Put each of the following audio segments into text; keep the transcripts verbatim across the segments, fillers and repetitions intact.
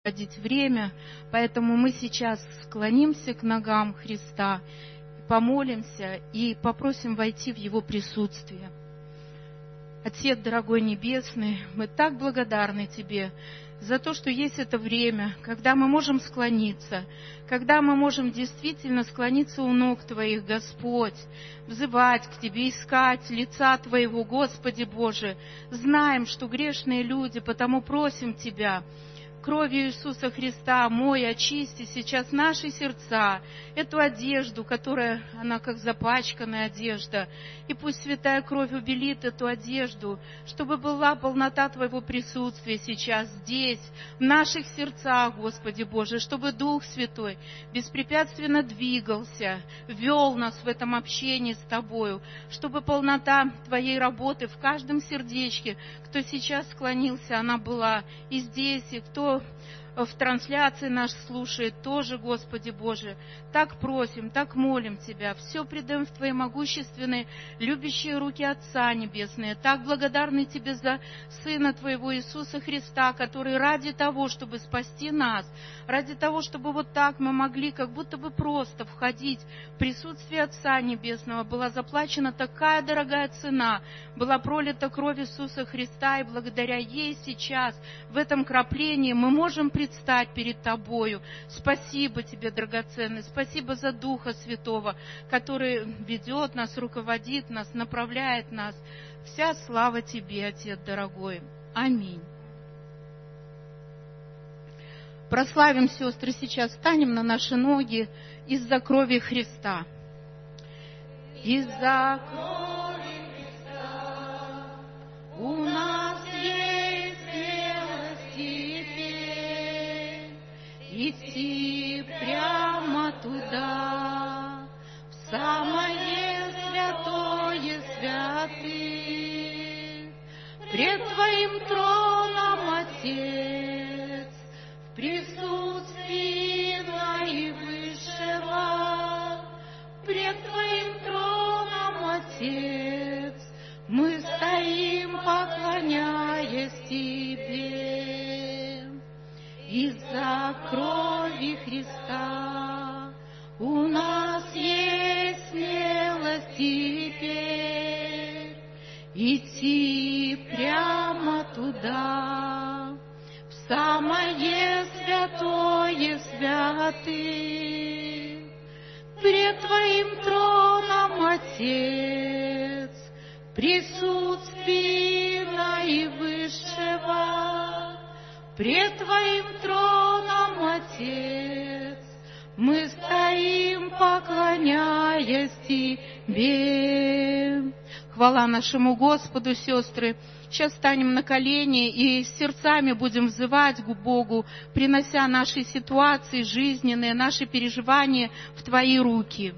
проводить время, поэтому мы сейчас склонимся к ногам Христа, помолимся и попросим войти в Его присутствие. Отец дорогой Небесный, мы так благодарны Тебе за то, что есть это время, когда мы можем склониться, когда мы можем действительно склониться у ног Твоих, Господь, взывать к Тебе, искать лица Твоего, Господи Боже. Знаем, что грешные люди, потому просим Тебя, кровью Иисуса Христа, мой, очисти сейчас наши сердца, эту одежду, которая, она как запачканная одежда, и пусть святая кровь убелит эту одежду, чтобы была полнота Твоего присутствия сейчас здесь, в наших сердцах, Господи Боже, чтобы Дух Святой беспрепятственно двигался, вел нас в этом общении с Тобою, чтобы полнота Твоей работы в каждом сердечке, кто сейчас склонился, она была и здесь, и кто в трансляции наш слушает тоже, Господи Боже. Так просим, так молим Тебя, все предаем в Твои могущественные, любящие руки Отца Небесные. Так благодарны Тебе за Сына Твоего Иисуса Христа, который ради того, чтобы спасти нас, ради того, чтобы вот так мы могли как будто бы просто входить в присутствие Отца Небесного, была заплачена такая дорогая цена, была пролита кровь Иисуса Христа, и благодаря ей сейчас, в этом краплении, мы можем предстать перед Тобою. Спасибо Тебе, драгоценный, спасибо за Духа Святого, который ведет нас, руководит нас, направляет нас. Вся слава Тебе, Отец дорогой. Аминь. Прославим, сестры, сейчас встанем на наши ноги из-за крови Христа. Из-за крови Христа у нас есть смелость теперь идти прямо туда, в самое святое святых, пред Твоим троном, Отец, в присутствии наивысшего, пред Твоим троном, Отец, мы стоим, поклоняясь Тебе. Из-за крови Христа у нас есть смелость теперь идти прямо туда, в самое святое святых, пред Твоим троном, Отец, в присутствии наивысшего, пред Твоим троном, Отец, мы стоим, поклоняясь Тебе. Хвала нашему Господу, сестры. Сейчас встанем на колени и сердцами будем взывать к Богу, принося наши ситуации жизненные, наши переживания в Твои руки.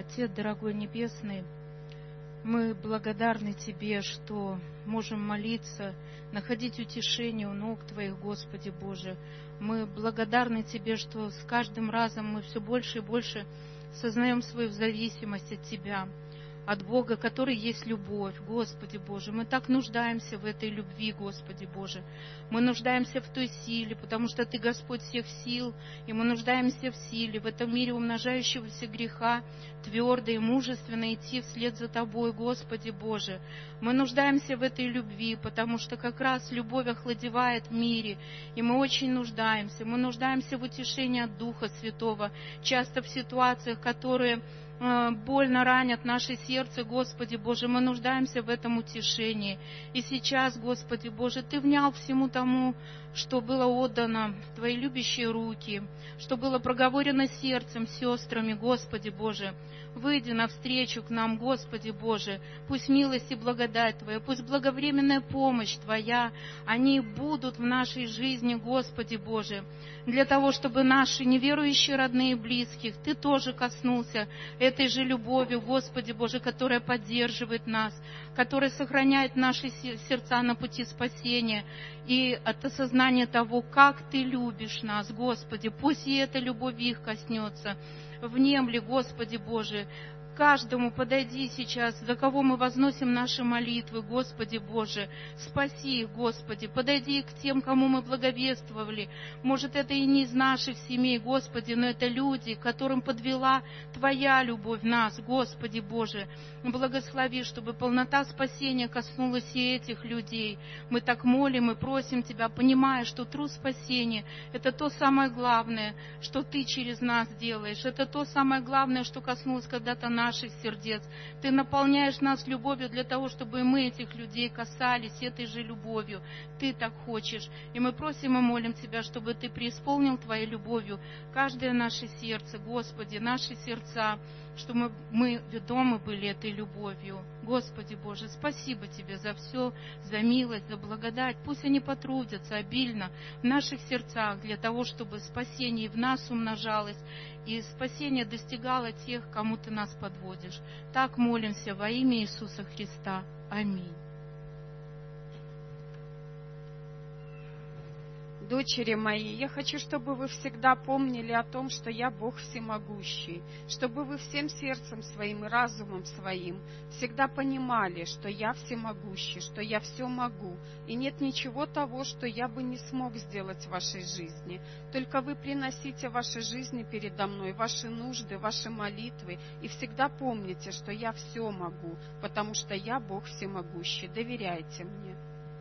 Отец дорогой Небесный, мы благодарны Тебе, что можем молиться, находить утешение у ног Твоих, Господи Боже. Мы благодарны Тебе, что с каждым разом мы все больше и больше сознаем свою зависимость от Тебя, от Бога, который есть любовь, Господи Боже. Мы так нуждаемся в этой любви, Господи Боже. Мы нуждаемся в той силе, потому что Ты Господь всех сил, и мы нуждаемся в силе, в этом мире умножающегося греха, твердо и мужественно идти вслед за Тобой, Господи Боже. Мы нуждаемся в этой любви, потому что как раз любовь охладевает в мире, и мы очень нуждаемся. Мы нуждаемся в утешении от Духа Святого, часто в ситуациях, которые больно ранят наше сердце, Господи Боже, мы нуждаемся в этом утешении. И сейчас, Господи Боже, Ты внял всему тому, что было отдано в Твои любящие руки, что было проговорено сердцем, сестрами, Господи Боже. Выйди навстречу к нам, Господи Боже. Пусть милость и благодать Твоя, пусть благовременная помощь Твоя, они будут в нашей жизни, Господи Боже, для того, чтобы наши неверующие родные и близких Ты тоже коснулся этой же любовью, Господи Боже, которая поддерживает нас, которая сохраняет наши сердца на пути спасения. И от осознания того, как Ты любишь нас, Господи, пусть и эта любовь их коснется. Внемли, Господи Боже, каждому подойди сейчас, за кого мы возносим наши молитвы, Господи Боже. Спаси их, Господи. Подойди к тем, кому мы благовествовали. Может, это и не из наших семей, Господи, но это люди, которым подвела Твоя любовь нас, Господи Боже. Благослови, чтобы полнота спасения коснулась и этих людей. Мы так молим и просим Тебя, понимая, что труд спасения — это то самое главное, что Ты через нас делаешь. Это то самое главное, что коснулось когда-то нас, наших сердец. Ты наполняешь нас любовью для того, чтобы мы этих людей касались этой же любовью. Ты так хочешь. И мы просим и молим Тебя, чтобы Ты преисполнил Твоей любовью каждое наше сердце, Господи, наши сердца, чтобы мы, мы ведомы были этой любовью. Господи Боже, спасибо Тебе за все, за милость, за благодать. Пусть они потрудятся обильно в наших сердцах для того, чтобы спасение в нас умножалось, и спасение достигало тех, кому Ты нас подводишь. Так молимся во имя Иисуса Христа. Аминь. Дочери мои, я хочу, чтобы вы всегда помнили о том, что я Бог всемогущий, чтобы вы всем сердцем своим и разумом своим всегда понимали, что я всемогущий, что я все могу, и нет ничего того, что я бы не смог сделать в вашей жизни. Только вы приносите ваши жизни передо мной, ваши нужды, ваши молитвы, и всегда помните, что я все могу, потому что я Бог всемогущий. Доверяйте мне.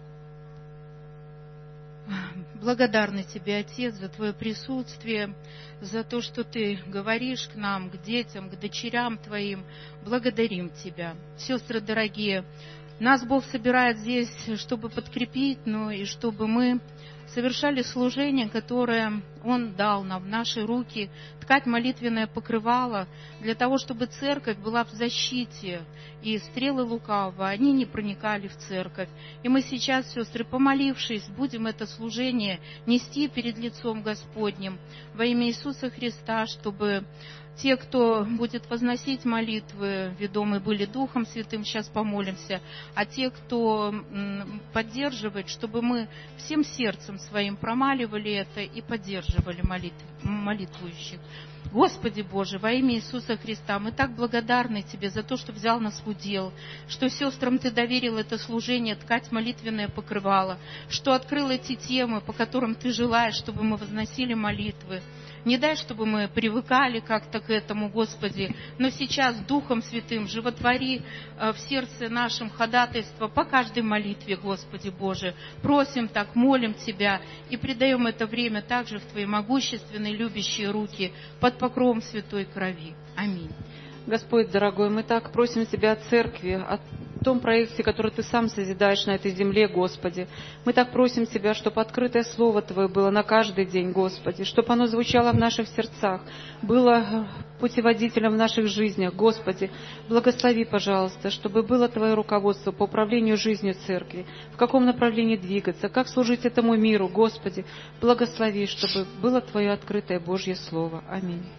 Благодарны Тебе, Отец, за Твое присутствие, за то, что Ты говоришь к нам, к детям, к дочерям Твоим. Благодарим Тебя. Сестры дорогие, нас Бог собирает здесь, чтобы подкрепить, но и чтобы мы совершали служение, которое Он дал нам в наши руки, ткать молитвенное покрывало, для того, чтобы церковь была в защите, и стрелы лукавого, они не проникали в церковь. И мы сейчас, сестры, помолившись, будем это служение нести перед лицом Господним во имя Иисуса Христа, чтобы те, кто будет возносить молитвы, ведомы были Духом Святым, сейчас помолимся, а те, кто поддерживает, чтобы мы всем сердцем своим промаливали это и поддерживали молитв, молитвующих. Господи Боже, во имя Иисуса Христа, мы так благодарны Тебе за то, что взял нас в удел, что сестрам Ты доверил это служение, ткать молитвенное покрывало, что открыл эти темы, по которым Ты желаешь, чтобы мы возносили молитвы. Не дай, чтобы мы привыкали как-то к этому, Господи, но сейчас Духом Святым животвори в сердце нашем ходатайство по каждой молитве, Господи Боже. Просим так, молим Тебя и предаем это время также в Твои могущественные, любящие руки под покровом святой крови. Аминь. Господь, дорогой, мы так просим Тебя о церкви, о том проекте, который Ты сам созидаешь на этой земле, Господи. Мы так просим Тебя, чтобы открытое Слово Твое было на каждый день, Господи, чтобы оно звучало в наших сердцах, было путеводителем в наших жизнях, Господи. Благослови, пожалуйста, чтобы было Твое руководство по управлению жизнью церкви, в каком направлении двигаться, как служить этому миру, Господи. Благослови, чтобы было Твое открытое Божье Слово. Аминь.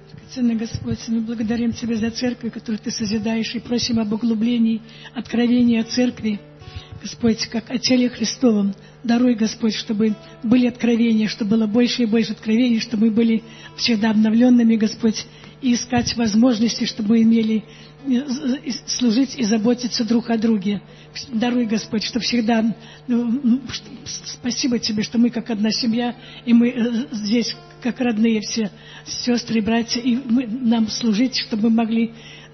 Ценный Господь, мы благодарим Тебя за церковь, которую Ты созидаешь, и просим об углублении, откровении о церкви. Господь, как о теле Христовом. Даруй, Господь, чтобы были откровения, чтобы было больше и больше откровений, чтобы мы были всегда обновленными, Господь, и искать возможности, чтобы мы имели служить и заботиться друг о друге. Даруй, Господь, что всегда... Ну, спасибо Тебе, что мы как одна семья, и мы здесь как родные все сестры и братья, и мы, нам служить, чтобы мы могли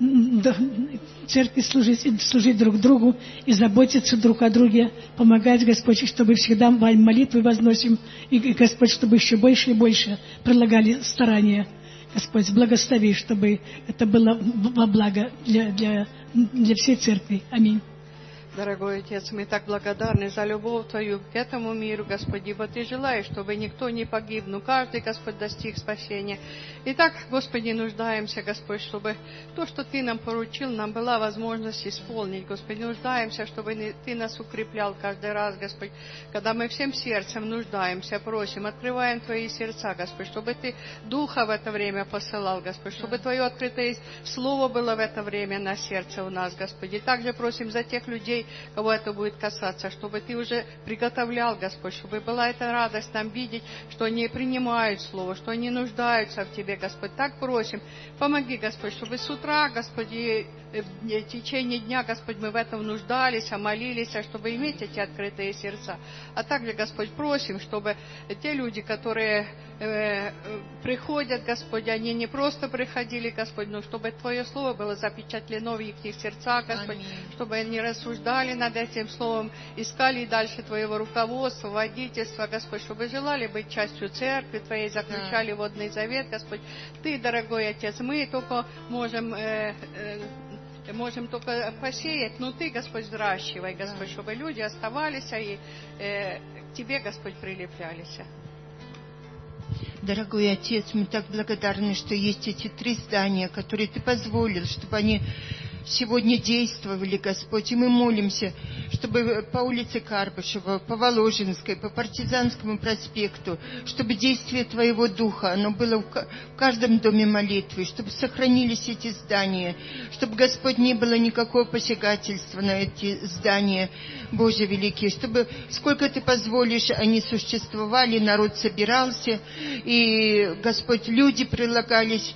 церкви служить, служить друг другу и заботиться друг о друге, помогать, Господь, чтобы всегда молитвы возносим, и, Господь, чтобы еще больше и больше прилагали старания. Господь, благослови, чтобы это было во благо для, для, для всей церкви. Аминь. Дорогой Отец, мы так благодарны за любовь Твою к этому миру, Господи, ибо Ты желаешь, чтобы никто не погиб, но каждый, Господь, достиг спасения. Итак, Господи, нуждаемся, Господь, чтобы то, что Ты нам поручил, нам была возможность исполнить. Господи, нуждаемся, чтобы Ты нас укреплял каждый раз, Господь, когда мы всем сердцем нуждаемся, просим, открываем Твои сердца, Господь, чтобы Ты Духа в это время посылал, Господь, чтобы Твое открытое Слово было в это время на сердце у нас, Господи. Также просим за тех людей, кого это будет касаться, чтобы Ты уже приготовлял, Господь, чтобы была эта радость нам видеть, что они принимают Слово, что они нуждаются в Тебе, Господь. Так просим, помоги, Господь, чтобы с утра, Господи, в течение дня, Господь, мы в этом нуждались, молились, чтобы иметь эти открытые сердца. А также, Господь, просим, чтобы те люди, которые э, приходят, Господь, они не просто приходили, Господь, но чтобы Твое Слово было запечатлено в их сердцах, Господь, Аминь. Чтобы они рассуждали над этим Словом, искали дальше Твоего руководства, водительства, Господь, чтобы желали быть частью Церкви Твоей, заключали водный завет, Господь. Ты, дорогой Отец, мы только можем... Э, э, Можем только посеять, но Ты, Господь, взращивай, Господь, чтобы люди оставались и э, к Тебе, Господь, прилеплялись. Дорогой Отец, мы так благодарны, что есть эти три здания, которые Ты позволил, чтобы они сегодня действовали, Господь. И мы молимся, чтобы по улице Карбышева, по Воложенской, по Партизанскому проспекту, чтобы действие Твоего Духа, оно было в каждом доме молитвы, чтобы сохранились эти здания, чтобы, Господь, не было никакого посягательства на эти здания, Боже великий, чтобы сколько Ты позволишь, они существовали, народ собирался, и, Господь, люди прилагались,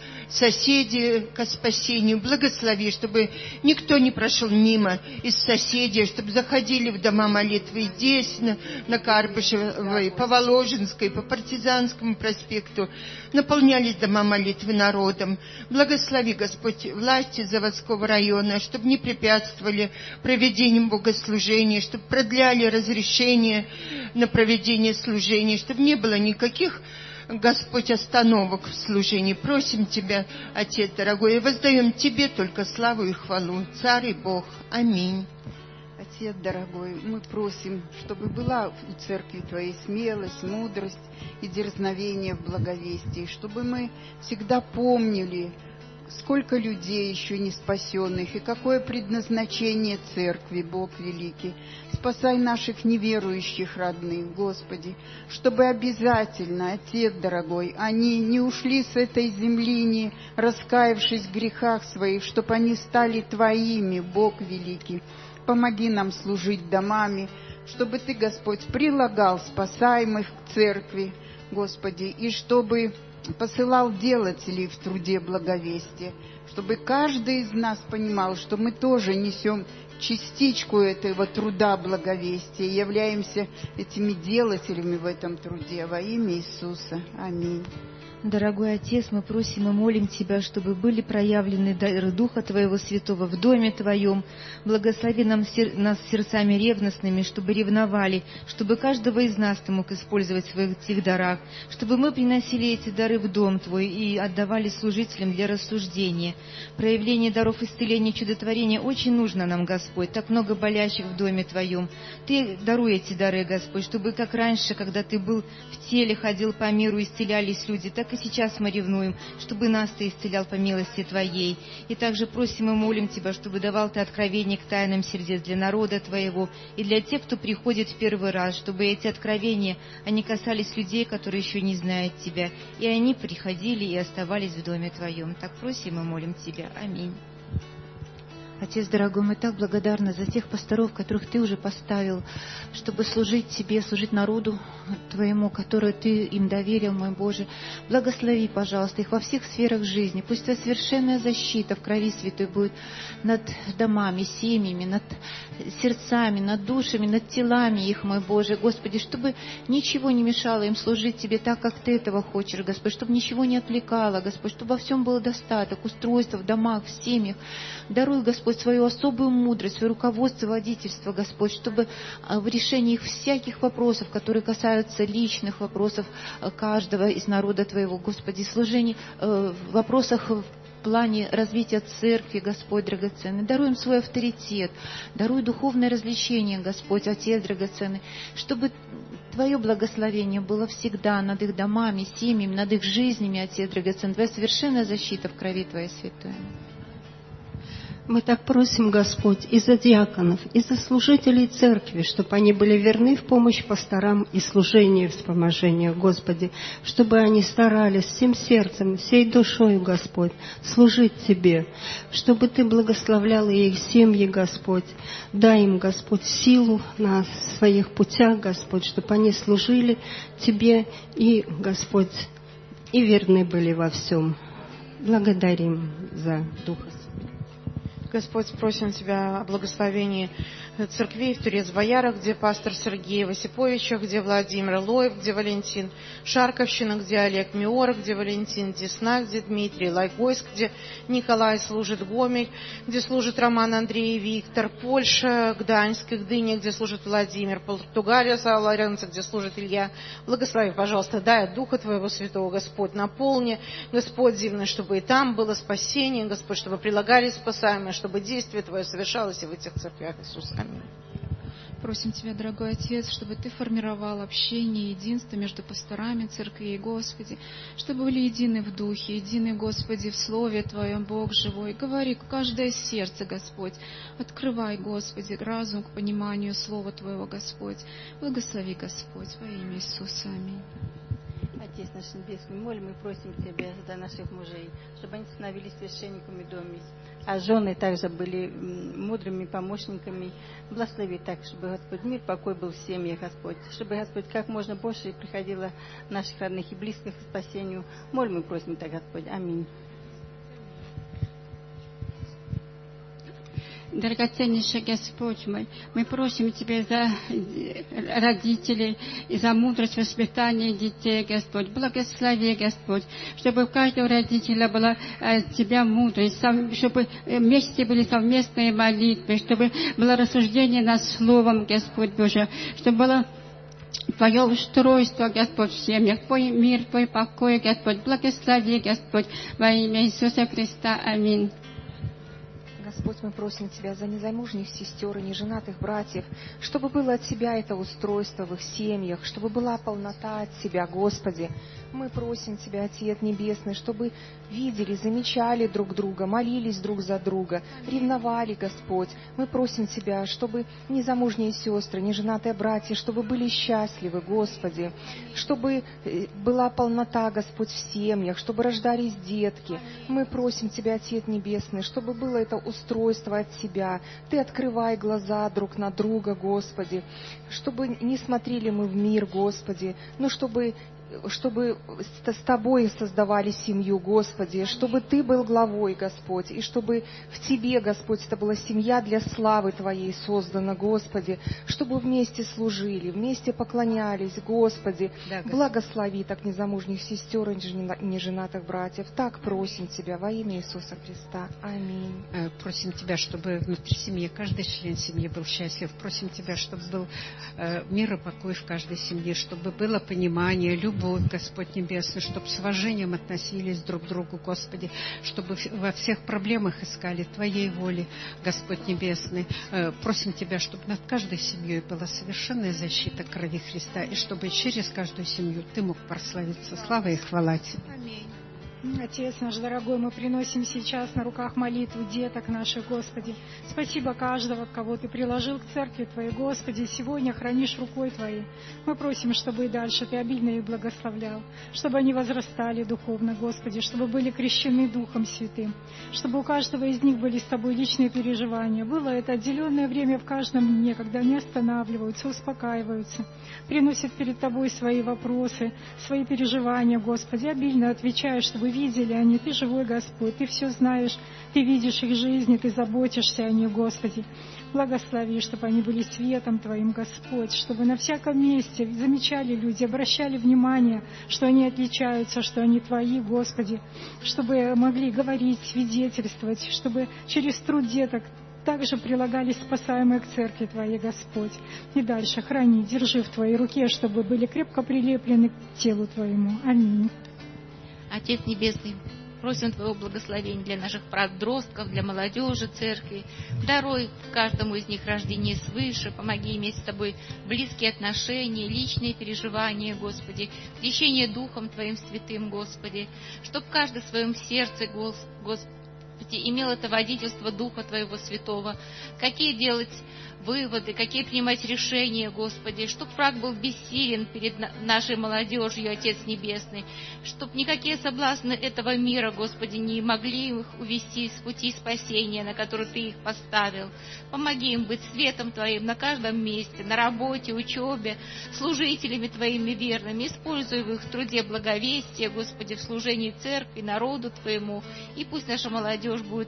соседи ко спасению. Благослови, чтобы никто не прошел мимо из соседей, чтобы заходили в дома молитвы здесь, на, на Карбышевой, по Воложенской, по Партизанскому проспекту, наполнялись дома молитвы народом. Благослови, Господь, власти заводского района, чтобы не препятствовали проведению богослужения, чтобы продляли разрешение на проведение служений, чтобы не было никаких, Господь, остановок в служении. Просим Тебя, Отец дорогой, и воздаем Тебе только славу и хвалу, Царь и Бог. Аминь. Отец дорогой, мы просим, чтобы была у Церкви Твоей смелость, мудрость и дерзновение в благовестии, чтобы мы всегда помнили, сколько людей еще не спасенных, и какое предназначение Церкви, Бог великий. Спасай наших неверующих родных, Господи, чтобы обязательно, Отец дорогой, они не ушли с этой земли, не раскаявшись в грехах своих, чтобы они стали Твоими, Бог великий. Помоги нам служить домами, чтобы Ты, Господь, прилагал спасаемых к Церкви, Господи, и чтобы посылал делателей в труде благовестия, чтобы каждый из нас понимал, что мы тоже несем частичку этого труда благовестия, являемся этими делателями в этом труде во имя Иисуса. Аминь. Дорогой Отец, мы просим и молим Тебя, чтобы были проявлены дары Духа Твоего Святого в Доме Твоем. Благослови нам, сер... нас сердцами ревностными, чтобы ревновали, чтобы каждого из нас Ты мог использовать в своих этих дарах, чтобы мы приносили эти дары в Дом Твой и отдавали служителям для рассуждения. Проявление даров исцеления, чудотворения очень нужно нам, Господь, так много болящих в Доме Твоем. Ты даруй эти дары, Господь, чтобы как раньше, когда Ты был в теле, ходил по миру, исцелялись люди, так и и сейчас мы ревнуем, чтобы нас Ты исцелял по милости Твоей. И также просим и молим Тебя, чтобы давал Ты откровение к тайнам сердец для народа Твоего и для тех, кто приходит в первый раз, чтобы эти откровения, они касались людей, которые еще не знают Тебя, и они приходили и оставались в доме Твоем. Так просим и молим Тебя. Аминь. Отец дорогой, мы так благодарны за тех пасторов, которых Ты уже поставил, чтобы служить Тебе, служить народу Твоему, который Ты им доверил, мой Боже. Благослови, пожалуйста, их во всех сферах жизни. Пусть Твоя совершенная защита в крови святой будет над домами, семьями, над сердцами, над душами, над телами их, мой Боже. Господи, чтобы ничего не мешало им служить Тебе так, как Ты этого хочешь, Господь, чтобы ничего не отвлекало, Господь, чтобы во всем был достаток, устройство в домах, в семьях. Даруй, Господь, свою особую мудрость, свое руководство, водительство, Господь, чтобы в решении их всяких вопросов, которые касаются личных вопросов каждого из народа Твоего, Господи, служений, в вопросах в плане развития церкви, Господь драгоценный. Даруй им свой авторитет, даруй духовное развлечение, Господь, Отец драгоценный, чтобы Твое благословение было всегда над их домами, семьями, над их жизнями, Отец драгоценный. Твоя совершенная защита в крови Твоей святой. Мы так просим, Господь, и за диаконов, и за служителей церкви, чтобы они были верны в помощь пасторам и служению, вспоможению, Господи, чтобы они старались всем сердцем, всей душой, Господь, служить Тебе, чтобы Ты благословлял их семьи, Господь. Дай им, Господь, силу на своих путях, Господь, чтобы они служили Тебе и, Господь, и верны были во всем. Благодарим за Духа Святого. Господь, просим Тебя о благословении церквей в Турец-Боярах, где пастор Сергей Васиповича, где Владимир Лоев, где Валентин Шарковщина, где Олег Миора, где Валентин Десна, где Дмитрий Лайгойск, где Николай служит Гомель, где служит Роман Андрей и Виктор, Польша, Гданьск, Гдыня, где служит Владимир, Португалия, Саула Лоренцо, где служит Илья. Благослови, пожалуйста, дай от Духа Твоего Святого, Господь, наполни, Господь, дивно, чтобы и там было спасение, Господь, чтобы прилагались спасаемые, чтобы действие Твое совершалось и в этих церквях, Иисус. Аминь. Просим Тебя, дорогой Отец, чтобы Ты формировал общение, единство между пасторами церкви и Господи, чтобы были едины в Духе, едины, Господи, в Слове Твоем, Бог живой. Говори каждое сердце, Господь. Открывай, Господи, разум к пониманию Слова Твоего, Господь. Благослови, Господь, во имя Иисуса. Аминь. Отец наш Небесный, молим и просим Тебя за наших мужей, чтобы они становились священниками в доме, а жены также были мудрыми помощниками. Благослови так, чтобы, Господь, мир, покой был в семьях, Господь, чтобы, Господь, как можно больше приходило наших родных и близких к спасению. Молим и просим так, Господь. Аминь. Драгоценнейший Господь мой, мы просим Тебя за родителей и за мудрость воспитания детей, Господь. Благослови, Господь, чтобы у каждого родителя была от Тебя мудрость, чтобы вместе были совместные молитвы, чтобы было рассуждение над Словом, Господь Божий, чтобы было Твое устройство, Господь, в семьях, Твой мир, Твой покой, Господь. Благослови, Господь, во имя Иисуса Христа. Аминь. Господь, мы просим Тебя за незамужних сестер и неженатых братьев, чтобы было от Тебя это устройство в их семьях, чтобы была полнота от Тебя, Господи. Мы просим Тебя, Отец Небесный, чтобы видели, замечали друг друга, молились друг за друга, ревновали, Господь. Мы просим Тебя, чтобы незамужние сестры, неженатые братья, чтобы были счастливы, Господи, чтобы была полнота, Господь, в семьях, чтобы рождались детки. Мы просим Тебя, Отец Небесный, чтобы было это устройство от Тебя. Ты открывай глаза друг на друга, Господи, чтобы не смотрели мы в мир, Господи, но чтобы чтобы с Тобой создавали семью, Господи, чтобы Ты был главой, Господь, и чтобы в Тебе, Господь, это была семья для славы Твоей создана, Господи, чтобы вместе служили, вместе поклонялись, Господи. Да, Господи. Благослови так незамужних сестер и неженатых братьев. Так просим Тебя во имя Иисуса Христа. Аминь. Просим Тебя, чтобы внутри семьи каждый член семьи был счастлив. Просим Тебя, чтобы был мир и покой в каждой семье, чтобы было понимание, любовь, Господь Небесный, чтобы с уважением относились друг к другу, Господи, чтобы во всех проблемах искали Твоей воли, Господь Небесный. Просим Тебя, чтобы над каждой семьей была совершенная защита крови Христа, и чтобы через каждую семью Ты мог прославиться. Слава и хвала Тебе. Отец наш дорогой, мы приносим сейчас на руках молитву деток наших, Господи. Спасибо каждого, кого Ты приложил к церкви Твоей, Господи, сегодня хранишь рукой Твоей. Мы просим, чтобы и дальше Ты обильно их благословлял, чтобы они возрастали духовно, Господи, чтобы были крещены Духом Святым, чтобы у каждого из них были с Тобой личные переживания. Было это отделенное время в каждом дне, когда они останавливаются, успокаиваются, приносят перед Тобой свои вопросы, свои переживания, Господи, обильно отвечая, чтобы видели они, Ты живой Господь, Ты все знаешь, Ты видишь их жизни, Ты заботишься о них, Господи. Благослови, чтобы они были светом Твоим, Господь, чтобы на всяком месте замечали люди, обращали внимание, что они отличаются, что они Твои, Господи, чтобы могли говорить, свидетельствовать, чтобы через труд деток также прилагались спасаемые к церкви Твоей, Господь. И дальше храни, держи в Твоей руке, чтобы были крепко прилеплены к телу Твоему. Аминь. Отец Небесный, просим Твоего благословения для наших подростков, для молодежи церкви. Даруй каждому из них рождение свыше, помоги иметь с Тобой близкие отношения, личные переживания, Господи, крещение Духом Твоим Святым, Господи, чтобы каждый в своем сердце, Господи, имел это водительство Духа Твоего Святого, какие делать выводы, какие принимать решения, Господи, чтобы враг был бессилен перед нашей молодежью, Отец Небесный, чтобы никакие соблазны этого мира, Господи, не могли их увести с пути спасения, на который Ты их поставил. Помоги им быть светом Твоим на каждом месте, на работе, учебе, служителями Твоими верными, используй в их труде благовестие, Господи, в служении церкви, народу Твоему, и пусть наша молодежь будет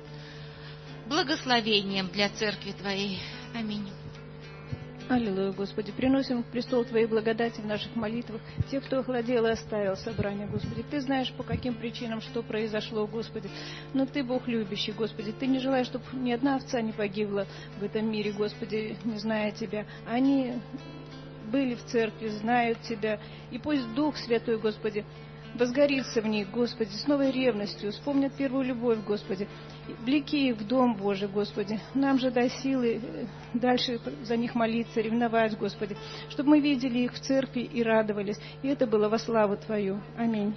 благословением для церкви Твоей. Аминь. Аллилуйя, Господи. Приносим к престолу Твоей благодати в наших молитвах тех, кто охладел и оставил собрание, Господи. Ты знаешь, по каким причинам, что произошло, Господи. Но Ты Бог любящий, Господи. Ты не желаешь, чтобы ни одна овца не погибла в этом мире, Господи, не зная Тебя. Они были в церкви, знают Тебя. И пусть Дух Святой, Господи, возгорится в них, Господи, с новой ревностью, вспомнят первую любовь, Господи. Влеки их в Дом Божий, Господи. Нам же дай силы дальше за них молиться, ревновать, Господи, чтобы мы видели их в церкви и радовались. И это было во славу Твою. Аминь.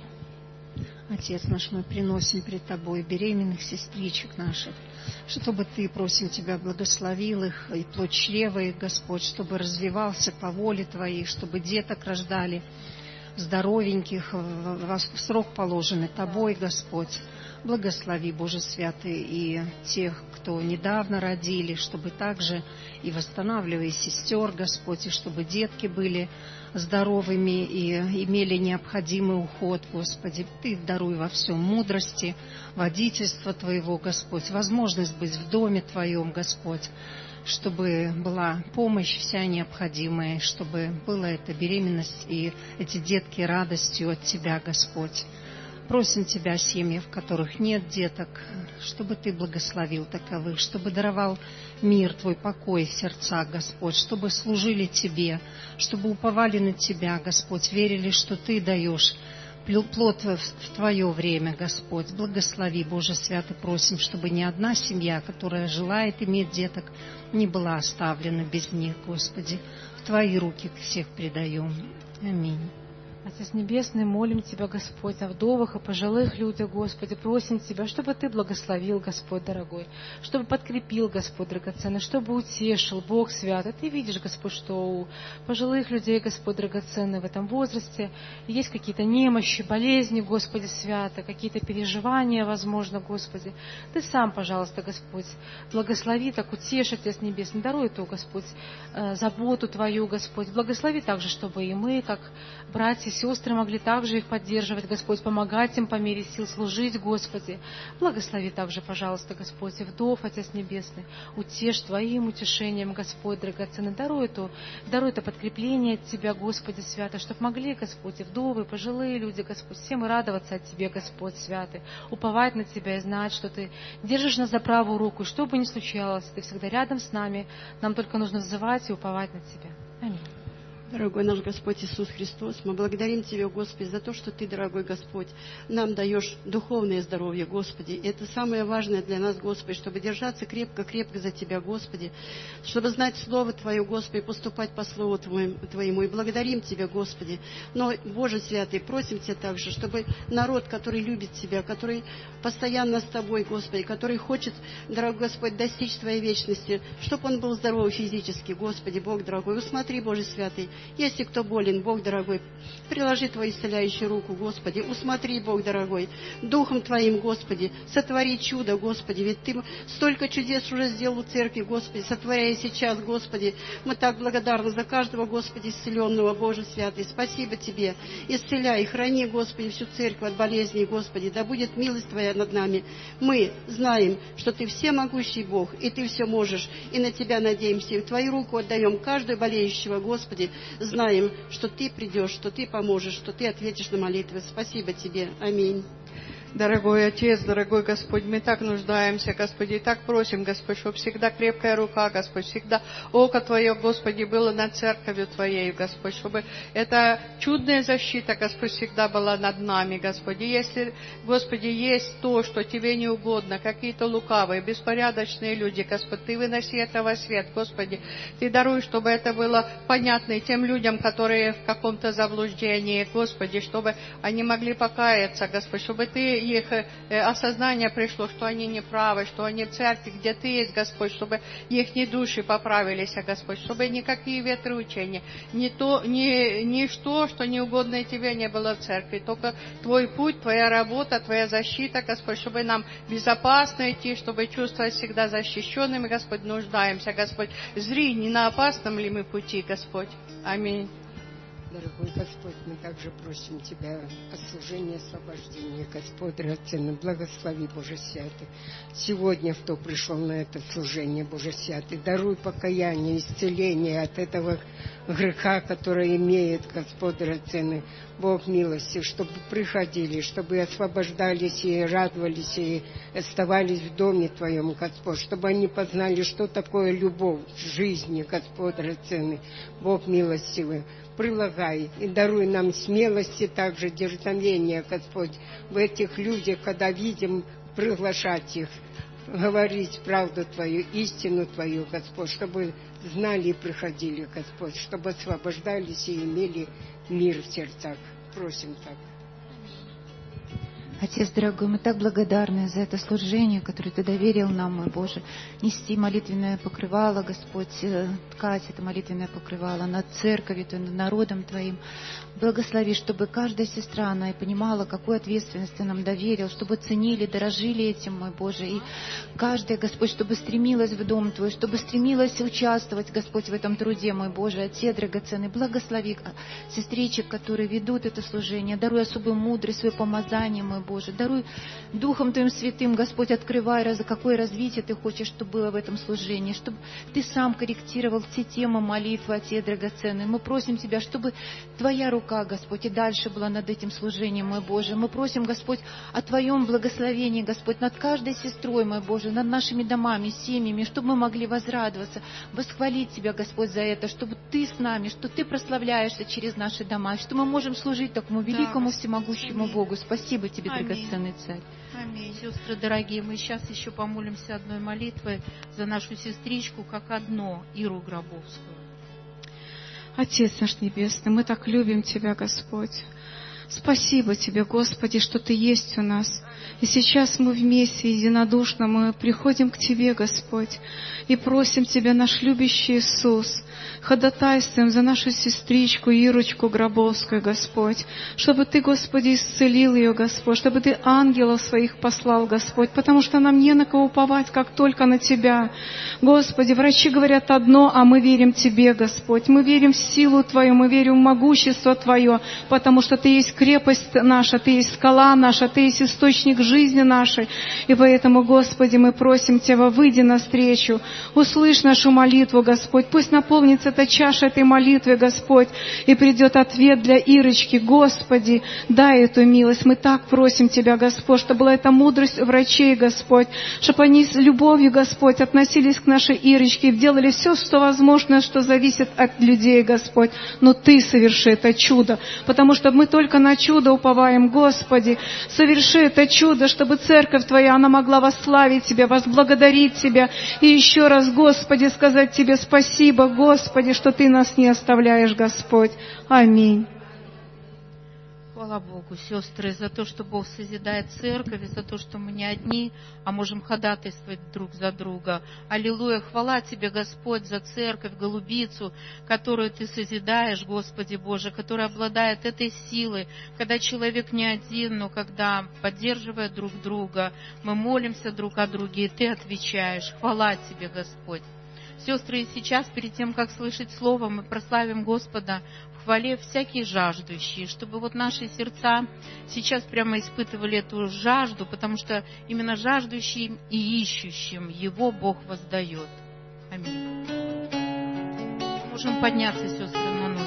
Отец наш, мы приносим перед Тобой беременных сестричек наших, чтобы Ты, просим Тебя, благословил их и плоть чрева их, Господь, чтобы развивался по воле Твоей, чтобы деток рождали здоровеньких, в срок положенный Тобой, Господь. Благослови, Боже Святый, и тех, кто недавно родили, чтобы также и восстанавливай сестер, Господь, и чтобы детки были здоровыми и имели необходимый уход, Господи. Ты даруй во всем мудрости, водительство Твоего, Господь, возможность быть в Доме Твоем, Господь, чтобы была помощь вся необходимая, чтобы была эта беременность и эти детки радостью от Тебя, Господь. Просим Тебя, семьи, в которых нет деток, чтобы Ты благословил таковых, чтобы даровал мир Твой, покой в сердцах, Господь, чтобы служили Тебе, чтобы уповали на Тебя, Господь, верили, что Ты даешь плод в Твое время, Господь. Благослови, Боже Святый, просим, чтобы ни одна семья, которая желает иметь деток, не была оставлена без них, Господи. В Твои руки всех предаем. Аминь. Отец Небесный, молим Тебя, Господь, о вдовах и пожилых людях, Господи, просим Тебя, чтобы Ты благословил, Господь дорогой, чтобы подкрепил, Господь драгоценный, чтобы утешил, Бог святый. Ты видишь, Господь, что у пожилых людей, Господь драгоценный, в этом возрасте есть какие-то немощи, болезни, Господи святый, какие-то переживания, возможно, Господи. Ты сам, пожалуйста, Господь, благослови, так утешь, Отец Небесный, даруй Ту, Господь, заботу Твою, Господь. Благослови также, чтобы и мы, как братья, сестры могли также их поддерживать, Господь, помогать им по мере сил служить, Господи. Благослови также, пожалуйста, Господь, и вдов, Отец Небесный, утешь Твоим утешением, Господь, драгоценный. Даруй это, даруй это подкрепление от Тебя, Господи, святый, чтобы могли, Господь, и вдовы, и пожилые люди, Господь, все мы радоваться от Тебя, Господь, святый, уповать на Тебя и знать, что Ты держишь нас за правую руку, и что бы ни случалось, Ты всегда рядом с нами, нам только нужно взывать и уповать на Тебя. Аминь. Дорогой наш Господь Иисус Христос, мы благодарим Тебя, Господи, за то, что Ты, дорогой Господь, нам даешь духовное здоровье, Господи. Это самое важное для нас, Господи, чтобы держаться крепко-крепко за Тебя, Господи, чтобы знать Слово Твое, Господи, поступать по Слову Твоему. И благодарим Тебя, Господи. Но, Боже Святый, просим Тебя также, чтобы народ, который любит Тебя, который постоянно с Тобой, Господи, который хочет, дорогой Господь, достичь Твоей вечности, чтобы он был здоров физически, Господи, Бог дорогой. Усмотри, Боже Святый, если кто болен, Бог дорогой, приложи Твою исцеляющую руку, Господи. Усмотри, Бог дорогой, Духом Твоим, Господи, сотвори чудо, Господи. Ведь Ты столько чудес уже сделал в церкви, Господи, сотворяя сейчас, Господи. Мы так благодарны за каждого, Господи, исцеленного, Боже Святый. Спасибо Тебе. Исцеляй, храни, Господи, всю церковь от болезней, Господи. Да будет милость Твоя над нами. Мы знаем, что Ты всемогущий Бог, и Ты все можешь, и на Тебя надеемся. И в Твою руку отдаем каждого болеющего, Господи. Знаем, что Ты придешь, что Ты поможешь, что Ты ответишь на молитвы. Спасибо Тебе. Аминь. Дорогой Отец, дорогой Господь, мы так нуждаемся, Господи, и так просим, Господь, чтобы всегда крепкая рука, Господь, всегда око Твое, Господи, было над церковью Твоей, Господь, чтобы эта чудная защита, Господь, всегда была над нами, Господи. Если, Господи, есть то, что Тебе не угодно, какие-то лукавые, беспорядочные люди, Господь, Ты выноси это во свет, Господи. Ты даруй, чтобы это было понятно и тем людям, которые в каком-то заблуждении, Господи, чтобы они могли покаяться, Господь, чтобы Ты их осознание пришло, что они неправы, что они в церкви, где Ты есть, Господь, чтобы их души поправились, Господь, чтобы никакие ветры учения, ни то, ни, ничто, что не угодно Тебе, не было в церкви, только Твой путь, Твоя работа, Твоя защита, Господь, чтобы нам безопасно идти, чтобы чувствовать всегда защищенными, Господь, нуждаемся, Господь. Зри, не на опасном ли мы пути, Господь. Аминь. Дорогой Господь, мы также просим Тебя о служении освобождения, Господь, драгоценный, благослови, Боже Святый. Сегодня, кто пришел на это служение, Боже Святый, даруй покаяние, исцеление от этого греха, который имеет, Господь, драгоценный, Бог милости, чтобы приходили, чтобы освобождались и радовались, и оставались в доме Твоем, Господь, чтобы они познали, что такое любовь в жизни, Господь, драгоценный, Бог милостивый. Прилагай и даруй нам смелости, также дерзновения, Господь, в этих людях, когда видим, приглашать их, говорить правду Твою, истину Твою, Господь, чтобы знали и приходили, Господь, чтобы освобождались и имели мир в сердцах. Просим так. Отец дорогой, мы так благодарны за это служение, которое Ты доверил нам, мой Боже, нести молитвенное покрывало, Господь, ткать это молитвенное покрывало над церковью, над народом Твоим. Благослови, чтобы каждая сестра, она и понимала, какую ответственность Ты нам доверил, чтобы ценили, дорожили этим, мой Боже, и каждая, Господь, чтобы стремилась в дом Твой, чтобы стремилась участвовать, Господь, в этом труде, мой Боже, Отец драгоценный. Благослови сестричек, которые ведут это служение, даруй особую мудрость, свое помазание, мой Боже. Боже, даруй Духом Твоим Святым, Господь, открывай, раз, какое развитие Ты хочешь, чтобы было в этом служении, чтобы Ты сам корректировал все темы молитвы, Отец драгоценный. Мы просим Тебя, чтобы Твоя рука, Господь, и дальше была над этим служением, мой Боже. Мы просим, Господь, о Твоем благословении, Господь, над каждой сестрой, мой Боже, над нашими домами, семьями, чтобы мы могли возрадоваться, восхвалить Тебя, Господь, за это, чтобы Ты с нами, что Ты прославляешься через наши дома, что мы можем служить такому великому, да, всемогущему Богу. Спасибо Тебе, Аминь. Драгоценный Царь. Аминь. Сестры дорогие, мы сейчас еще помолимся одной молитвой за нашу сестричку, как одно, Иру Гробовскую. Отец наш Небесный, мы так любим Тебя, Господь. Спасибо Тебе, Господи, что Ты есть у нас. И сейчас мы вместе, единодушно, мы приходим к Тебе, Господь, и просим Тебя, наш любящий Иисус, ходатайствуем за нашу сестричку Ирочку Гробовскую, Господь, чтобы Ты, Господи, исцелил ее, Господь, чтобы Ты ангелов своих послал, Господь, потому что нам не на кого уповать, как только на Тебя. Господи, врачи говорят одно, а мы верим Тебе, Господь, мы верим в силу Твою, мы верим в могущество Твое, потому что Ты есть крепость наша, Ты есть скала наша, Ты есть источник жизни нашей. И поэтому, Господи, мы просим Тебя, выйди навстречу, услышь нашу молитву, Господь, пусть наполнит наполнится эта чаша этой молитвы, Господь, и придет ответ для Ирочки. Господи, дай эту милость. Мы так просим Тебя, Господь, чтобы была эта мудрость врачей, Господь, чтобы они с любовью, Господь, относились к нашей Ирочке и делали все, что возможно, что зависит от людей, Господь. Но Ты соверши это чудо, потому что мы только на чудо уповаем, Господи. Соверши это чудо, чтобы церковь Твоя, она могла восславить Тебя, возблагодарить Тебя. И еще раз, Господи, сказать Тебе спасибо, Господи, что Ты нас не оставляешь, Господь. Аминь. Хвала Богу, сестры, за то, что Бог созидает церковь, и за то, что мы не одни, а можем ходатайствовать друг за друга. Аллилуйя, хвала Тебе, Господь, за церковь, голубицу, которую Ты созидаешь, Господи Боже, которая обладает этой силой, когда человек не один, но когда, поддерживая друг друга, мы молимся друг о друге, и Ты отвечаешь. Хвала Тебе, Господь. Сестры, и сейчас, перед тем, как слышать Слово, мы прославим Господа в хвале всякие жаждущие, чтобы вот наши сердца сейчас прямо испытывали эту жажду, потому что именно жаждущим и ищущим Его Бог воздает. Аминь. Можем подняться, сестры, на ноги.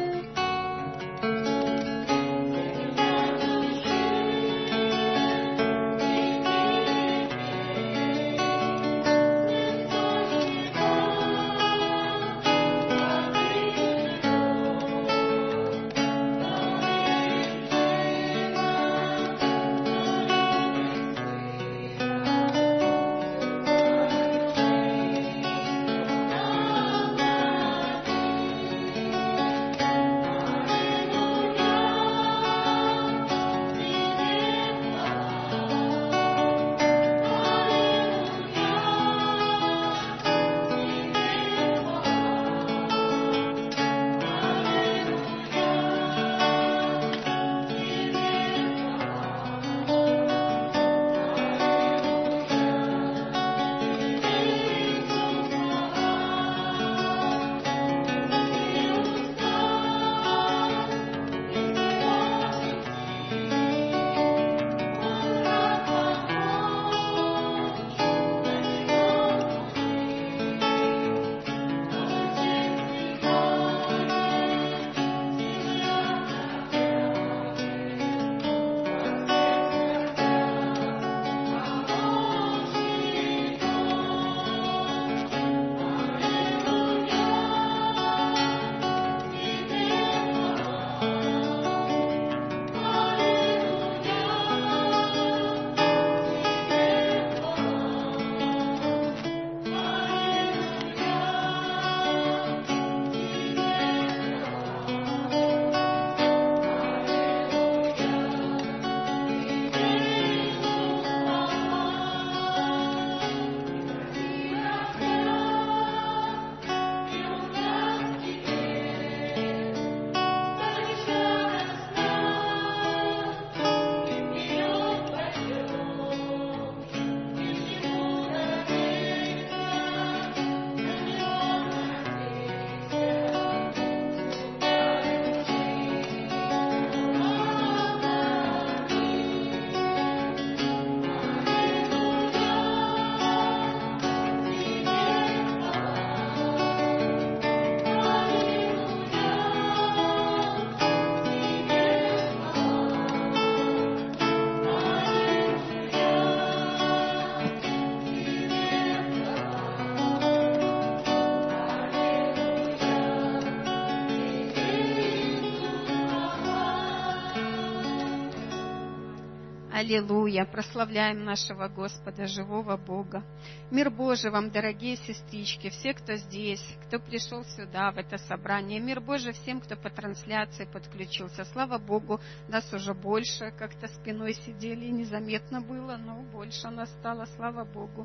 Аллилуйя! Прославляем нашего Господа, живого Бога. Мир Божий вам, дорогие сестрички, все, кто здесь, кто пришел сюда, в это собрание. Мир Божий всем, кто по трансляции подключился. Слава Богу, нас уже больше, как-то спиной сидели, незаметно было, но больше нас стало, слава Богу.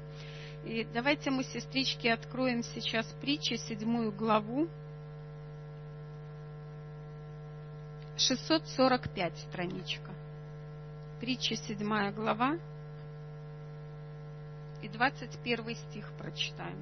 И давайте мы, сестрички, откроем сейчас притчи, седьмую главу, шестьсот сорок пять страничка. Притча, седьмая глава, и двадцать первый стих прочитаем.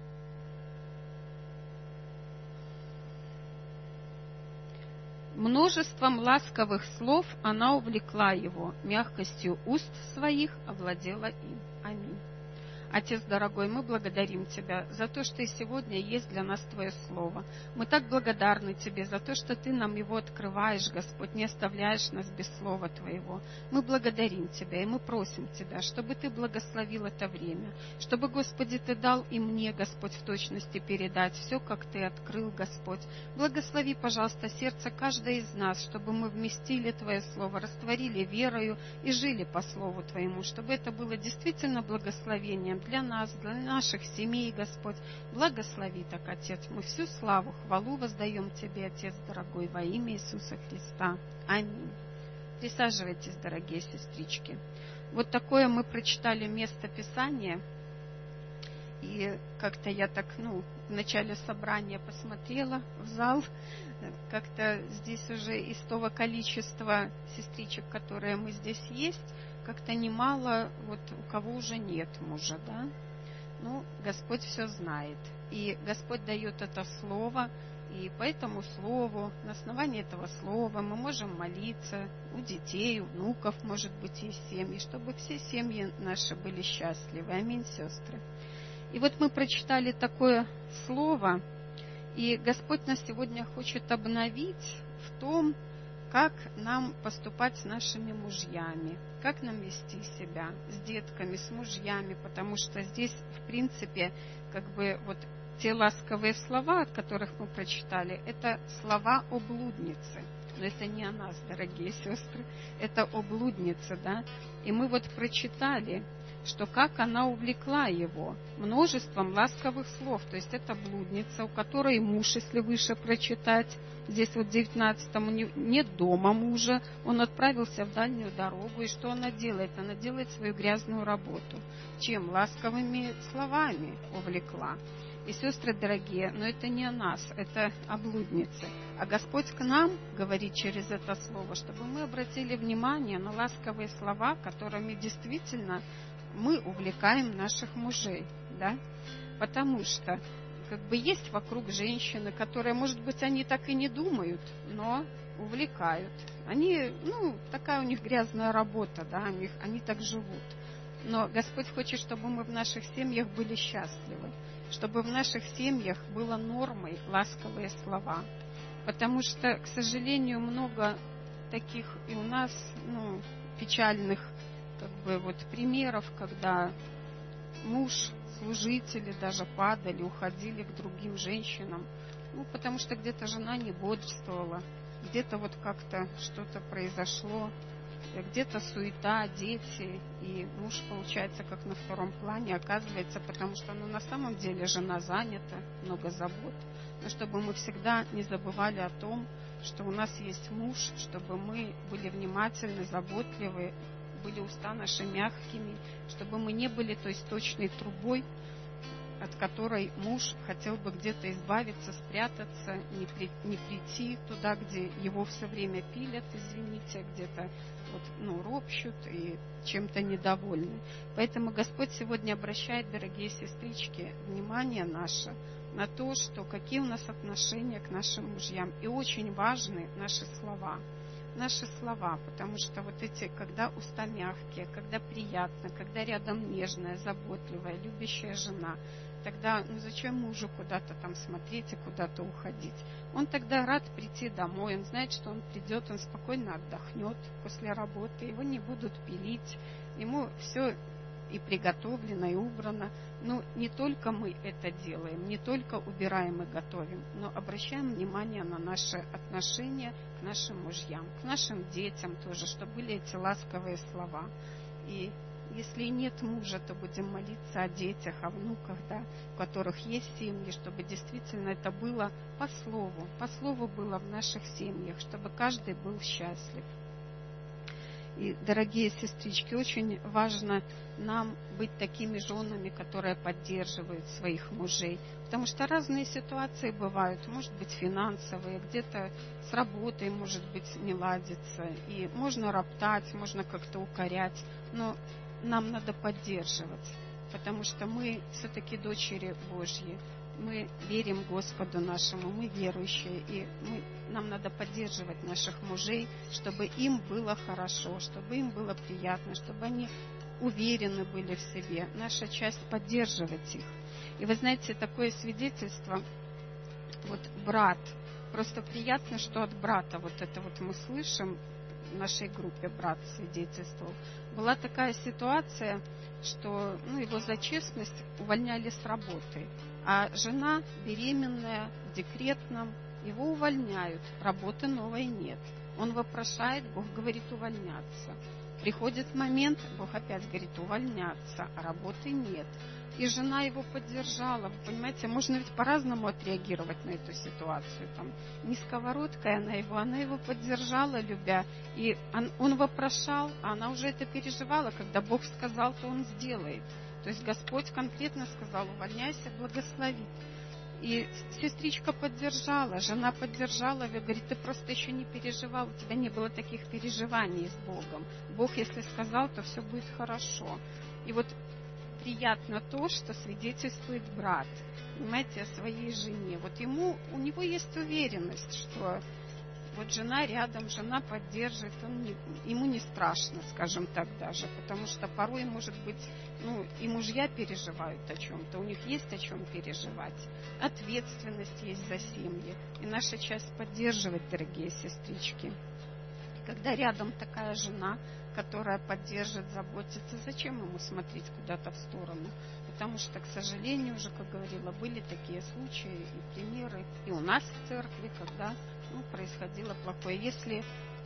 Множеством ласковых слов она увлекла его, мягкостью уст своих овладела им. Аминь. Отец дорогой, мы благодарим Тебя за то, что и сегодня есть для нас Твое Слово. Мы так благодарны Тебе за то, что Ты нам его открываешь, Господь, не оставляешь нас без Слова Твоего. Мы благодарим Тебя, и мы просим Тебя, чтобы Ты благословил это время, чтобы, Господи, Ты дал и мне, Господь, в точности передать все, как Ты открыл, Господь. Благослови, пожалуйста, сердце каждой из нас, чтобы мы вместили Твое Слово, растворили верою и жили по Слову Твоему, чтобы это было действительно благословением для нас, для наших семей, Господь. Благослови так, Отец. Мы всю славу, хвалу воздаем Тебе, Отец дорогой, во имя Иисуса Христа. Аминь. Присаживайтесь, дорогие сестрички. Вот такое мы прочитали место Писания. И как-то я так, ну, в начале собрания посмотрела в зал. Как-то здесь уже из того количества сестричек, которые мы здесь есть, как-то немало, вот у кого уже нет мужа, да? Ну, Господь все знает. И Господь дает это слово, и по этому слову, на основании этого слова мы можем молиться у детей, у внуков, может быть, есть семьи, чтобы все семьи наши были счастливы. Аминь, сестры. И вот мы прочитали такое слово, и Господь нас сегодня хочет обновить в том, как нам поступать с нашими мужьями, как нам вести себя с детками, с мужьями, потому что здесь, в принципе, как бы вот те ласковые слова, от которых мы прочитали, это слова о блуднице. Но это не о нас, дорогие сестры, это о блуднице, да. И мы вот прочитали, что как она увлекла его множеством ласковых слов. То есть это блудница, у которой муж, если выше прочитать, здесь вот в девятнадцатом нет дома мужа, он отправился в дальнюю дорогу, и что она делает? Она делает свою грязную работу. Чем? Ласковыми словами увлекла. И, сестры дорогие, но это не о нас, это о блуднице. А Господь к нам говорит через это слово, чтобы мы обратили внимание на ласковые слова, которыми действительно мы увлекаем наших мужей, да? Потому что как бы есть вокруг женщины, которые, может быть, они так и не думают, но увлекают. Они, ну, такая у них грязная работа, да, у них, они так живут. Но Господь хочет, чтобы мы в наших семьях были счастливы, чтобы в наших семьях было нормой ласковые слова. Потому что, к сожалению, много таких и у нас, ну, печальных как бы вот примеров, когда муж, служители даже падали, уходили к другим женщинам, ну, потому что где-то жена не бодрствовала, где-то вот как-то что-то произошло, где-то суета, дети, и муж, получается, как на втором плане оказывается, потому что, ну, на самом деле жена занята, много забот. Но чтобы мы всегда не забывали о том, что у нас есть муж, чтобы мы были внимательны, заботливы, были уста наши мягкими, чтобы мы не были той сточной трубой, от которой муж хотел бы где-то избавиться, спрятаться, не, при, не прийти туда, где его все время пилят, извините, где-то вот, ну, ропщут и чем-то недовольны. Поэтому Господь сегодня обращает, дорогие сестрички, внимание наше на то, что какие у нас отношения к нашим мужьям. И очень важны наши слова. Наши слова, потому что вот эти, когда уста мягкие, когда приятно, когда рядом нежная, заботливая, любящая жена, тогда, ну зачем мужу куда-то там смотреть и куда-то уходить? Он тогда рад прийти домой, он знает, что он придет, он спокойно отдохнет после работы, его не будут пилить, ему все и приготовлено, и убрано. Но не только мы это делаем, не только убираем и готовим, но обращаем внимание на наши отношения к нашим мужьям, к нашим детям тоже, чтобы были эти ласковые слова. И если нет мужа, то будем молиться о детях, о внуках, да, у которых есть семьи, чтобы действительно это было по слову, по слову было в наших семьях, чтобы каждый был счастлив. И, дорогие сестрички, очень важно нам быть такими женами, которые поддерживают своих мужей. Потому что разные ситуации бывают, может быть, финансовые, где-то с работой, может быть, не ладится. И можно роптать, можно как-то укорять, но нам надо поддерживать, потому что мы все-таки дочери Божьи. Мы верим Господу нашему, мы верующие, и мы, нам надо поддерживать наших мужей, чтобы им было хорошо, чтобы им было приятно, чтобы они уверены были в себе. Наша часть поддерживать их. И вы знаете, такое свидетельство, вот брат, просто приятно, что от брата вот это вот мы слышим, в нашей группе брат свидетельствовал. Была такая ситуация, что ну, его за честность увольняли с работы, а жена беременная, в декретном, его увольняют, работы новой нет. Он вопрошает, Бог говорит увольняться. Приходит момент, Бог опять говорит увольняться, а работы нет. И жена его поддержала. Вы понимаете, можно ведь по-разному отреагировать на эту ситуацию. Там, не сковородкой она его, она его поддержала, любя. И он, он вопрошал, а она уже это переживала. Когда Бог сказал, то Он сделает. То есть Господь конкретно сказал, увольняйся, благослови. И сестричка поддержала, жена поддержала, говорит, ты просто еще не переживал, у тебя не было таких переживаний с Богом. Бог, если сказал, то все будет хорошо. И вот приятно то, что свидетельствует брат, понимаете, о своей жене. Вот ему, у него есть уверенность, что вот жена рядом, жена поддержит, он не, ему не страшно, скажем так даже, потому что порой, может быть, ну, и мужья переживают о чем-то, у них есть о чем переживать, ответственность есть за семьи, и наша часть поддерживать, дорогие сестрички. Когда рядом такая жена, которая поддержит, заботится, зачем ему смотреть куда-то в сторону? Потому что, к сожалению, уже, как говорила, были такие случаи и примеры и у нас в церкви, когда ну, происходило плохое. Если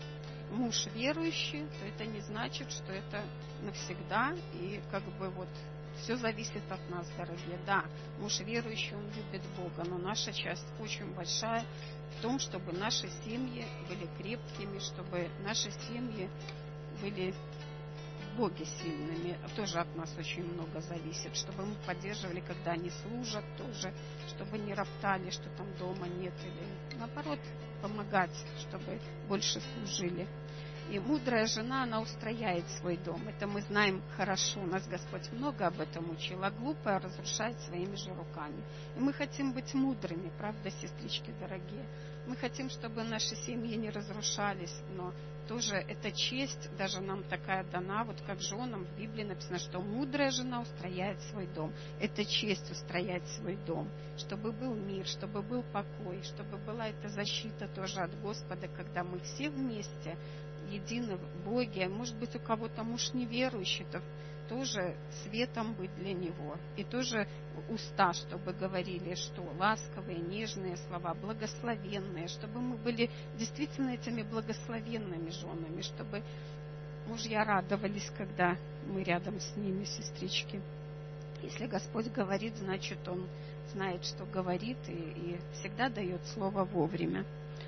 муж верующий, то это не значит, что это навсегда, и как бы вот все зависит от нас, дорогие. Да, муж верующий, он любит Бога, но наша часть очень большая в том, чтобы наши семьи были крепкими, чтобы наши семьи были в Боге сильными. Тоже от нас очень много зависит, чтобы мы поддерживали, когда они служат тоже, чтобы не роптали, что там дома нет, или наоборот помогать, чтобы больше служили. И мудрая жена, она устрояет свой дом. Это мы знаем хорошо. Нас Господь много об этом учил. А глупая разрушает своими же руками. И мы хотим быть мудрыми, правда, сестрички дорогие? Мы хотим, чтобы наши семьи не разрушались, но тоже эта честь, даже нам такая дана, вот как женам в Библии написано, что мудрая жена устрояет свой дом. Это честь устроять свой дом, чтобы был мир, чтобы был покой, чтобы была эта защита тоже от Господа, когда мы все вместе едины в Боге. Может быть, у кого-то муж неверующий, то тоже светом быть для него. И тоже уста, чтобы говорили, что ласковые, нежные слова, благословенные, чтобы мы были действительно этими благословенными женами, чтобы мужья радовались, когда мы рядом с ними, сестрички. Если Господь говорит, значит, Он знает, что говорит, и, и всегда дает слово вовремя.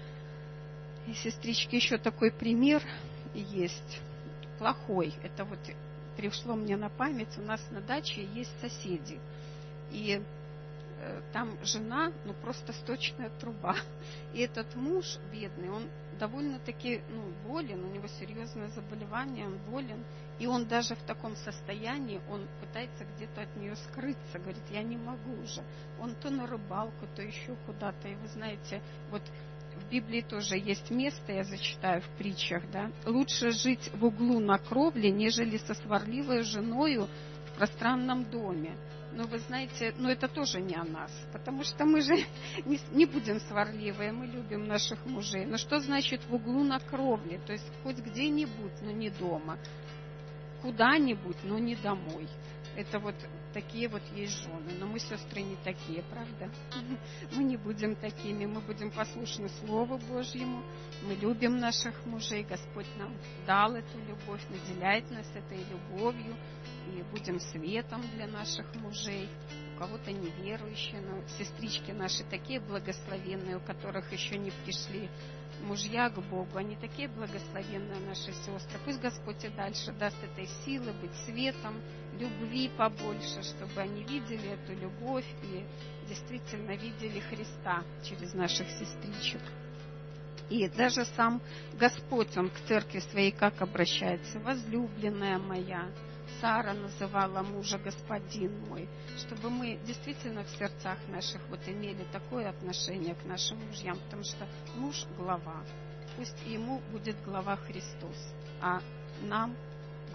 И, сестрички, еще такой пример есть, плохой. Это вот пришло мне на память. У нас на даче есть соседи. И э, там жена, ну, просто сточная труба. И этот муж, бедный, он довольно-таки ну, болен, у него серьезное заболевание, он болен. И он даже в таком состоянии, он пытается где-то от нее скрыться. Говорит, я не могу уже. Он то на рыбалку, то еще куда-то. И вы знаете, вот в Библии тоже есть место, я зачитаю в притчах, да. Лучше жить в углу на кровле, нежели со сварливой женою в пространном доме. Но вы знаете, ну это тоже не о нас, потому что мы же не, не будем сварливые, мы любим наших мужей. Но что значит в углу на кровле? То есть хоть где-нибудь, но не дома. Куда-нибудь, но не домой. Это вот такие вот есть жены. Но мы, сестры, не такие, правда? Мы не будем такими. Мы будем послушны Слову Божьему. Мы любим наших мужей. Господь нам дал эту любовь, наделяет нас этой любовью. И будем светом для наших мужей. У кого-то неверующие, но сестрички наши такие благословенные, у которых еще не пришли мужья к Богу. Они такие благословенные, наши сестры. Пусть Господь и дальше даст этой силы быть светом, любви побольше, чтобы они видели эту любовь и действительно видели Христа через наших сестричек. И даже сам Господь, Он к церкви своей как обращается? Возлюбленная моя. Сара называла мужа господин мой, чтобы мы действительно в сердцах наших вот имели такое отношение к нашим мужьям, потому что муж глава, пусть ему будет глава Христос, а нам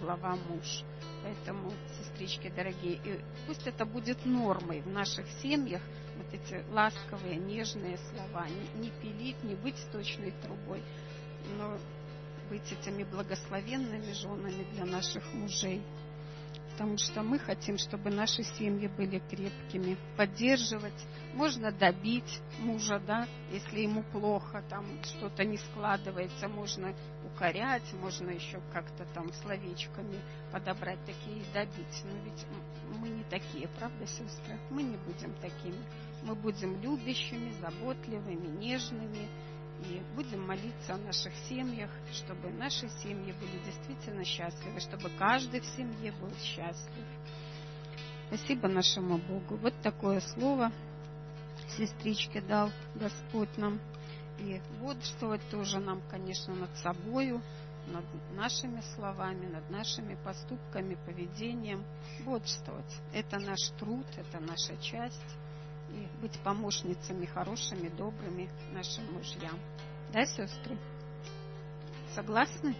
глава муж. Поэтому, сестрички дорогие, и пусть это будет нормой в наших семьях, вот эти ласковые, нежные слова. Не, не пилить, не быть точной трубой, но быть этими благословенными женами для наших мужей. Потому что мы хотим, чтобы наши семьи были крепкими. Поддерживать, можно добить мужа, да, если ему плохо, там что-то не складывается, можно укорять, можно еще как-то там словечками подобрать такие и добить. Но ведь мы не такие, правда, сестры? Мы не будем такими. Мы будем любящими, заботливыми, нежными. И будем молиться о наших семьях, чтобы наши семьи были действительно счастливы, чтобы каждый в семье был счастлив. Спасибо нашему Богу. Вот такое слово сестричке дал Господь нам. И бодрствовать тоже нам, конечно, над собою, над нашими словами, над нашими поступками, поведением. Бодрствовать. Это наш труд, это наша часть. И быть помощницами хорошими, добрыми нашим мужьям. Да, сестры? Согласны?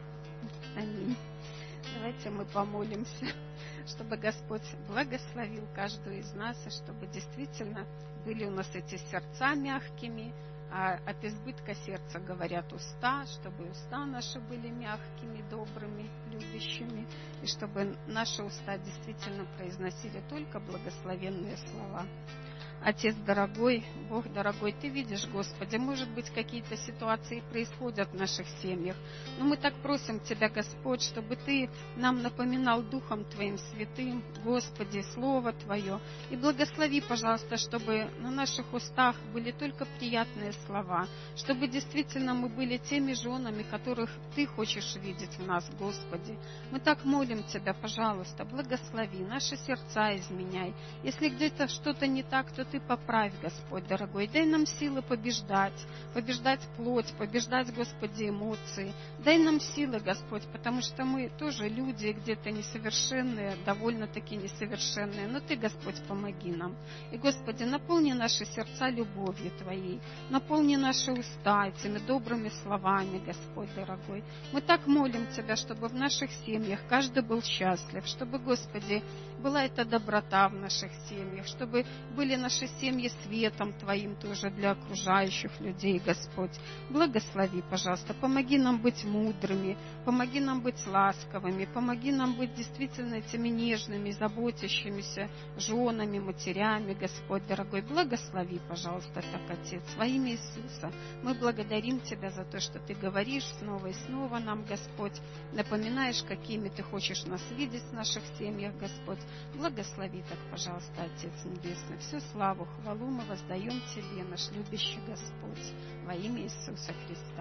Аминь. Давайте мы помолимся, чтобы Господь благословил каждую из нас, и чтобы действительно были у нас эти сердца мягкими, а от избытка сердца говорят уста, чтобы уста наши были мягкими, добрыми, любящими, и чтобы наши уста действительно произносили только благословенные слова. Отец дорогой, Бог дорогой, Ты видишь, Господи, может быть, какие-то ситуации происходят в наших семьях, но мы так просим Тебя, Господь, чтобы Ты нам напоминал Духом Твоим святым, Господи, Слово Твое, и благослови, пожалуйста, чтобы на наших устах были только приятные слова, чтобы действительно мы были теми женами, которых Ты хочешь видеть в нас, Господи. Мы так молим Тебя, пожалуйста, благослови, наши сердца изменяй. Если где-то что-то не так, то Ты поправь, Господь дорогой. Дай нам силы побеждать, побеждать плоть, побеждать, Господи, эмоции. Дай нам силы, Господь, потому что мы тоже люди, где-то несовершенные, довольно-таки несовершенные. Но Ты, Господь, помоги нам. И, Господи, наполни наши сердца любовью Твоей, наполни наши уста этими добрыми словами, Господь дорогой. Мы так молим Тебя, чтобы в наших семьях каждый был счастлив, чтобы, Господи, была эта доброта в наших семьях, чтобы были наши семьи светом Твоим тоже для окружающих людей, Господь. Благослови, пожалуйста, помоги нам быть мудрыми, помоги нам быть ласковыми, помоги нам быть действительно этими нежными, заботящимися женами, матерями, Господь дорогой. Благослови, пожалуйста, так, Отец, во имя Иисуса. Мы благодарим Тебя за то, что Ты говоришь снова и снова нам, Господь, напоминаешь, какими Ты хочешь нас видеть в наших семьях, Господь. Благослови так, пожалуйста, Отец Небесный. Всю славу, хвалу мы воздаем Тебе, наш любящий Господь, во имя Иисуса Христа.